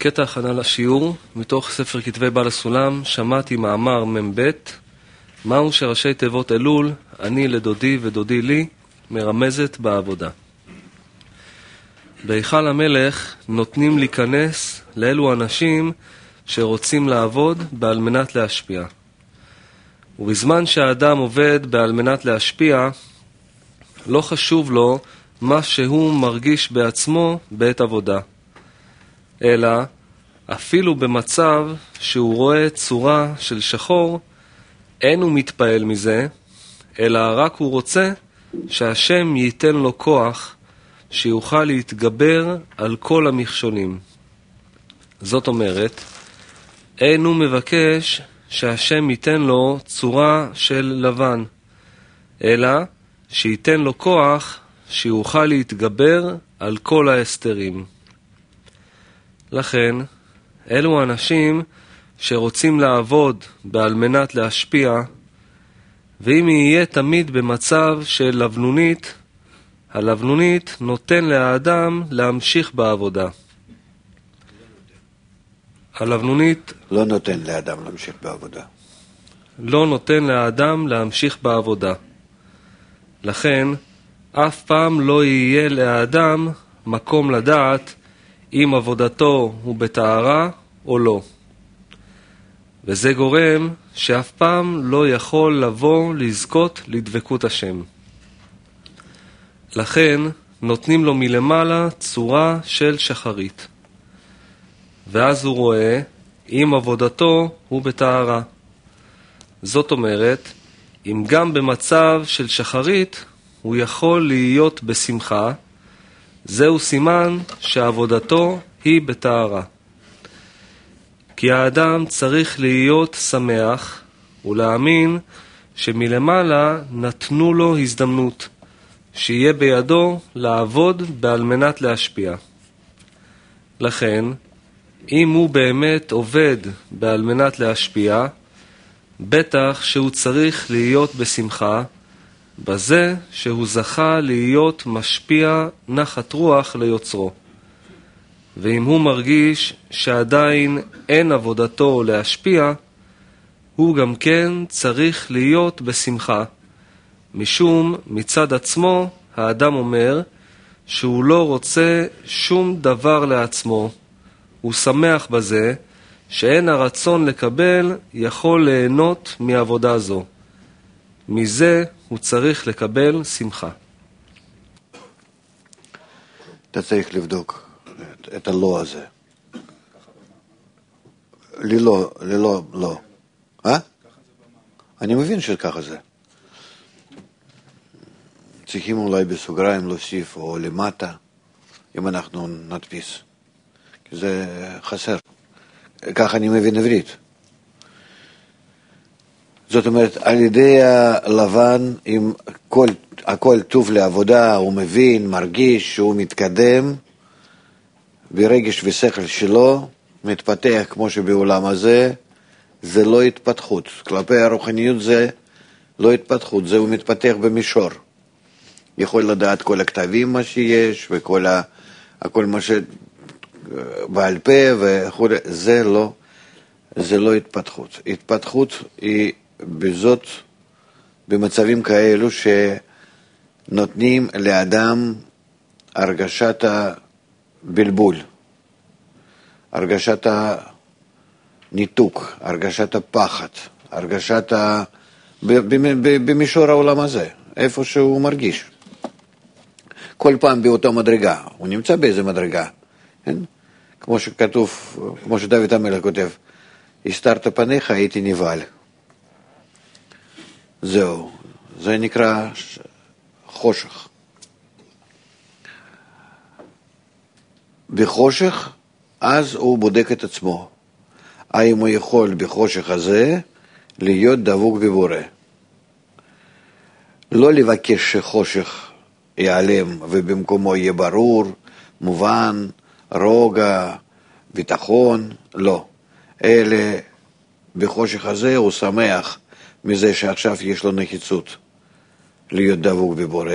קטע הכנה לשיעור, מתוך ספר כתבי בעל הסולם, שמעתי מאמר מ"ב, מהו שראשי תיבות אלול, אני לדודי ודודי לי, מרמזת בעבודה. בהיכל המלך נותנים להיכנס לאלו אנשים שרוצים לעבוד בעל מנת להשפיע. ובזמן שהאדם עובד בעל מנת להשפיע, לא חשוב לו מה שהוא מרגיש בעצמו בעת עבודה. אלא אפילו במצב שהוא רואה צורה של שחור, אין הוא מתפעל מזה, אלא רק הוא רוצה שהשם ייתן לו כוח שיוכל להתגבר על כל המכשולים. זאת אומרת, אין הוא מבקש שהשם ייתן לו צורה של לבן, אלא שייתן לו כוח שיוכל להתגבר על כל ההסתרים. לכן, אלו אנשים שרוצים לעבוד בעל מנת להשפיע, ואם יהיה תמיד במצב של לבנונית, הלבנונית נותן לאדם להמשיך בעבודה. הלבנונית לא נותן לאדם להמשיך בעבודה. לא נותן לאדם להמשיך בעבודה. לכן, אף פעם לא יהיה לאדם מקום לדעת אם עבודתו הוא בטהרה או לא. וזה גורם שאף פעם לא יכול לבוא לזכות לדבקות השם. לכן נותנים לו מלמעלה צורה של שחרית. ואז הוא רואה אם עבודתו הוא בטהרה. זאת אומרת, אם גם במצב של שחרית הוא יכול להיות בשמחה, זהו סימן שעבודתו היא בטהרה. כי האדם צריך להיות שמח ולהאמין שמלמעלה נתנו לו הזדמנות, שיהיה בידו לעבוד בעל מנת להשפיע. לכן, אם הוא באמת עובד בעל מנת להשפיע, בטח שהוא צריך להיות בשמחה, בזה שהוא זכה להיות משפיע נחת רוח ליוצרו. ואם הוא מרגיש שעדיין אין עבודתו להשפיע, הוא גם כן צריך להיות בשמחה. משום מצד עצמו האדם אומר שהוא לא רוצה שום דבר לעצמו. הוא שמח בזה שאין הרצון לקבל יכול ליהנות מעבודה זו. מזה הוא צריך לקבל שמחה. אתה צריך לבדוק את הלא הזה. לא. אני מבין שככה זה. צריכים אולי בסוגריים להוסיף או למטה, אם אנחנו נדפיס. כי זה חסר. ככה אני מבין עברית. זאת אומרת, על ידי הלבן, אם הכל טוב לעבודה, הוא מבין, מרגיש שהוא מתקדם, ברגש ושכל שלו, מתפתח כמו שבעולם הזה, זה לא התפתחות. כלפי הרוחניות זה לא התפתחות, זה הוא מתפתח במישור. יכול לדעת כל הכתבים מה שיש, וכל הכל מה שבעל פה וכו', זה לא התפתחות. התפתחות היא בזאת, במצבים כאלו שנותנים לאדם הרגשת הבלבול, הרגשת הניתוק, הרגשת הפחד, הרגשת במישור העולם הזה, איפה שהוא מרגיש. כל פעם באותו מדרגה, הוא נמצא באיזה מדרגה, כן? כמו שכתוב, כמו שדוד המלך כותב, הסתרת פניך, הייתי נבהל. זהו, זה נקרא חושך. בחושך, אז הוא בודק את עצמו. האם הוא יכול בחושך הזה להיות דבוק בבורא. לא לבקש שחושך ייעלם ובמקומו יהיה ברור, מובן, רוגע, ביטחון, לא. אלה בחושך הזה הוא שמח מזה שעכשיו יש לו נחיצות להיות דבוק בבורא,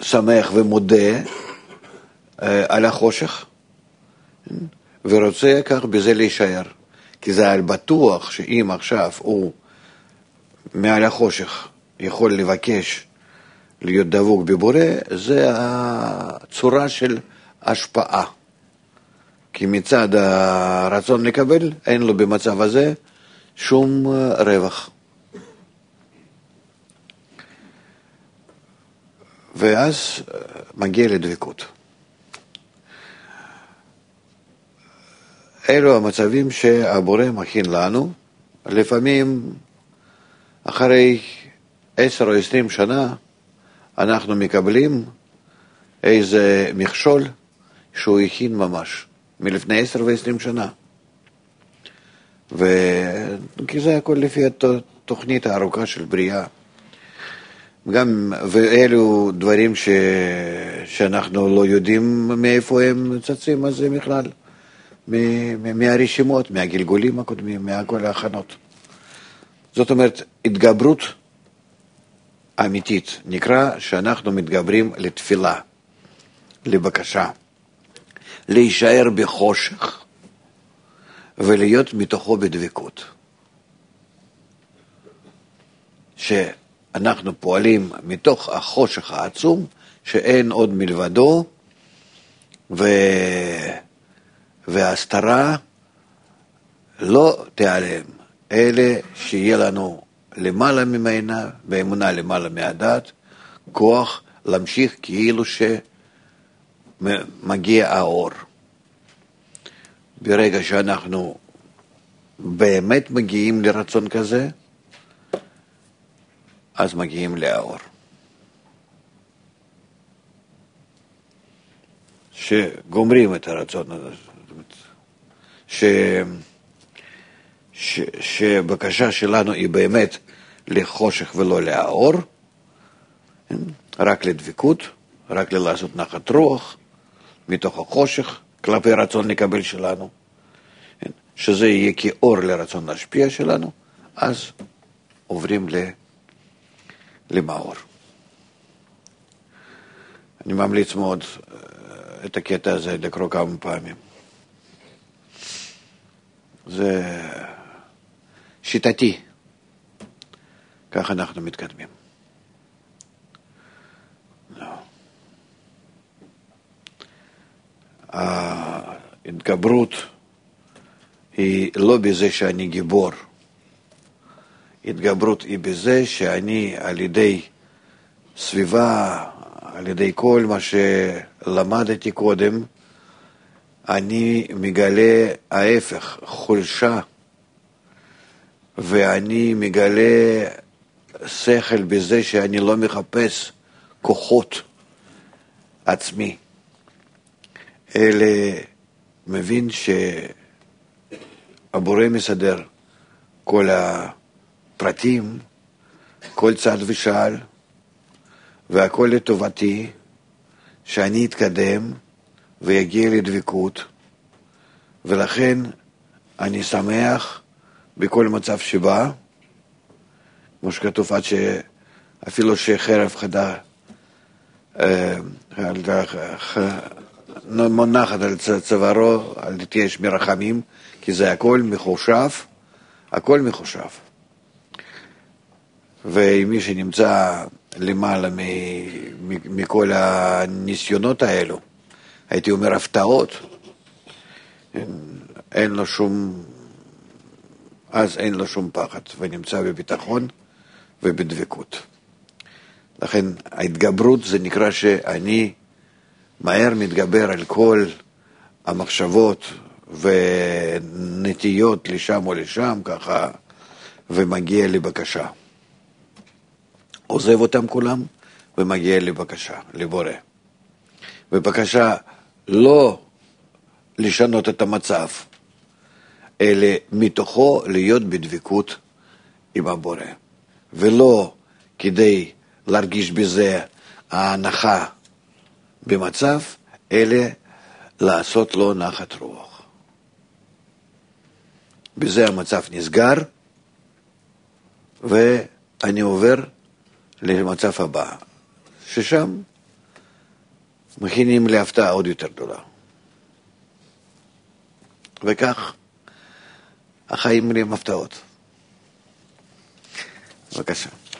שמח ומודה על החושך, ורוצה כך בזה להישאר. כי זה על בטוח שאם עכשיו הוא מעל החושך יכול לבקש להיות דבוק בבורא, זה הצורה של השפעה. כי מצד הרצון לקבל, אין לו במצב הזה שום רווח. ואז מגיע לדבקות. אלו המצבים שהבורא מכין לנו, לפעמים אחרי 10 או 20 שנה אנחנו מקבלים איזה מכשול שהוא הכין ממש, מלפני 10 ו-20 שנה. כי זה הכל לפי התוכנית הארוכה של בריאה. ואלו דברים שאנחנו לא יודעים מאיפה הם צצים, אז זה בכלל מהרשימות, מהגלגולים הקודמים, מהכל ההכנות. זאת אומרת, התגברות אמיתית נקרא שאנחנו מתגברים לתפילה, לבקשה, להישאר בחושך ולהיות מתוכו בדבקות. שאנחנו פועלים מתוך החושך העצום שאין עוד מלבדו, וההסתרה לא תיעלם, אלה שיהיה לנו למעלה ממנה, באמונה למעלה מהדת, כוח להמשיך כאילו שמגיע האור. ברגע שאנחנו באמת מגיעים לרצון כזה, אז מגיעים לאור. שגומרים את הרצון הזה. שבקשה שלנו היא באמת לחושך ולא לאור, רק לדבקות, רק לעשות נחת רוח, מתוך החושך, כלפי רצון לקבל שלנו, שזה יהיה כאור לרצון להשפיע שלנו, אז עוברים למאור. אני ממליץ מאוד את הקטע הזה לקרוא כמה פעמים. זה שיטתי. כך אנחנו מתקדמים. ההתגברות היא לא בזה שאני גיבור. התגברות היא בזה שאני על ידי סביבה, על ידי כל מה שלמדתי קודם, אני מגלה ההפך, חולשה, ואני מגלה שכל בזה שאני לא מחפש כוחות עצמי, אלא מבין שהבורא מסדר כל הפרטים, כל צד ושעל, והכל לטובתי, שאני אתקדם ויגיע לדבקות, ולכן אני שמח בכל מצב שבא, כמו שכתוב, עד שאפילו שחרב חדה מונחת על צווארו, אל תתייאש מרחמים, כי זה הכל מחושב, הכל מחושב. ומי שנמצא למעלה מכל הניסיונות האלו, הייתי אומר הפתעות, אין לו שום, אז אין לו שום פחד, ונמצא בביטחון ובדבקות. לכן ההתגברות זה נקרא שאני מהר מתגבר על כל המחשבות ונטיות לשם או לשם, ככה, ומגיע לבקשה. עוזב אותם כולם ומגיע לבקשה, לבורא. ובקשה לא לשנות את המצב, אלא מתוכו להיות בדבקות עם הבורא. ולא כדי להרגיש בזה ההנחה במצב, אלא לעשות לו נחת רוח. בזה המצב נסגר, ואני עובר למצב הבא, ששם מכינים להפתעה עוד יותר גדולה. וכך החיים מלאים הפתעות. בבקשה.